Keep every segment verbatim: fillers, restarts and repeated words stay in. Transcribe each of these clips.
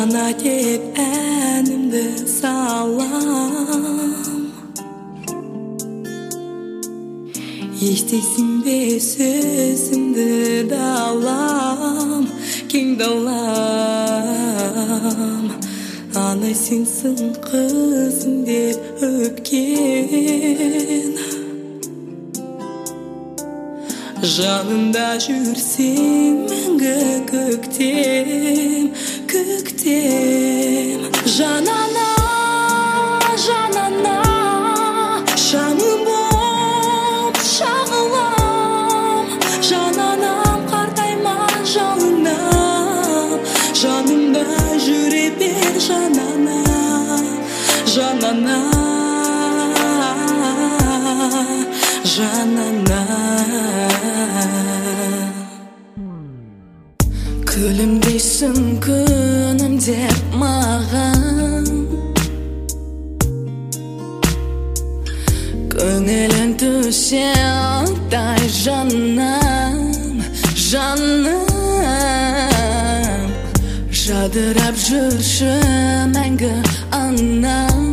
Жана деп әнімді салам, естейсің бе сөзімді далам, кең далам. Ана сенсің қызым деп өпкен, жанымда жүрсең мәңгі көктем, көктем. Жанана, жанана, жаным боп шағылам, жананам қартайма жалынам, жанымда жүре бер жанана, жанана, жанана. Күлімдейсің күнім деп маған, көңілім түсе аңдай жаным, жаным. Жадырап жүрші мәңгі анам,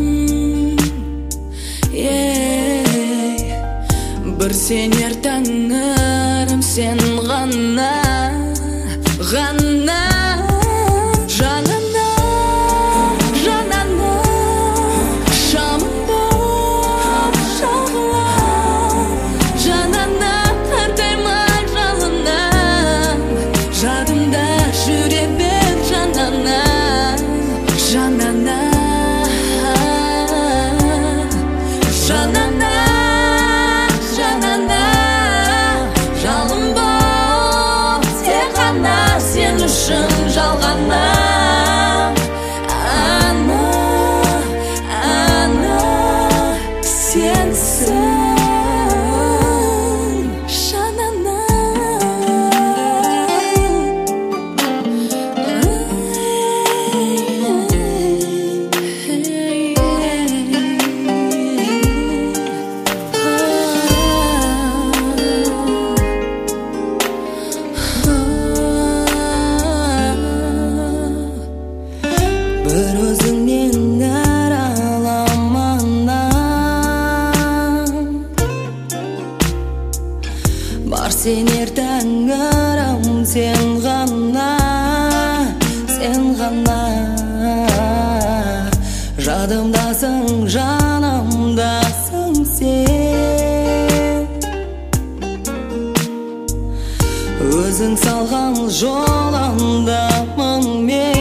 бір сенер тәңірім сен ғана, ғана. Жанана, жанана, шамым боп жағылам, жанана қартайма жалынам, жадымда жүре бер жанана, жанана, жанана, жанана. Жалын боп тек қана сен үшін жалғана, ана, ана сенсің жанана. Бір өзіңнен араламанам, бар сенер тәңірім сен ғана, сен ғана. Жадымдасың, жанымдасың сен, өзің салған жолымдамын мен.